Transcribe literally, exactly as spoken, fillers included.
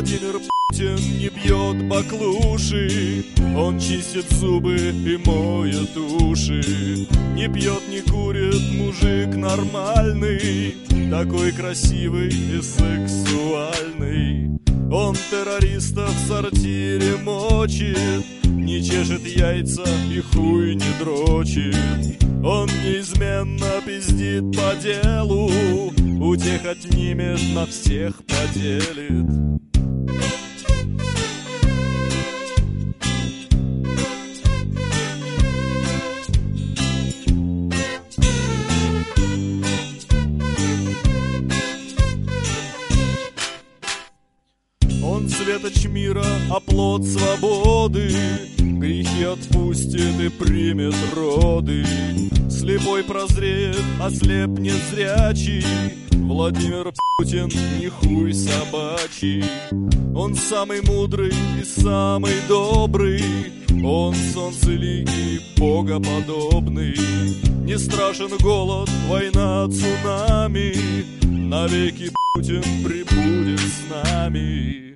Владимир Путин не бьет баклуши, он чистит зубы и моет уши. Не пьет, не курит, мужик нормальный, такой красивый и сексуальный. Он террористов в сортире мочит, не чешет яйца и хуй не дрочит. Он неизменно пиздит по делу, у тех отнимет, на всех поделит. Он светоч мира, оплот свободы, грехи отпустит и примет роды. Слепой прозреет, ослепнет зрячий, Владимир Путин не хуй собачий. Он самый мудрый и самый добрый, он солнцелик и богоподобный. Не страшен голод, война, цунами, навеки Путин прибудет с нами.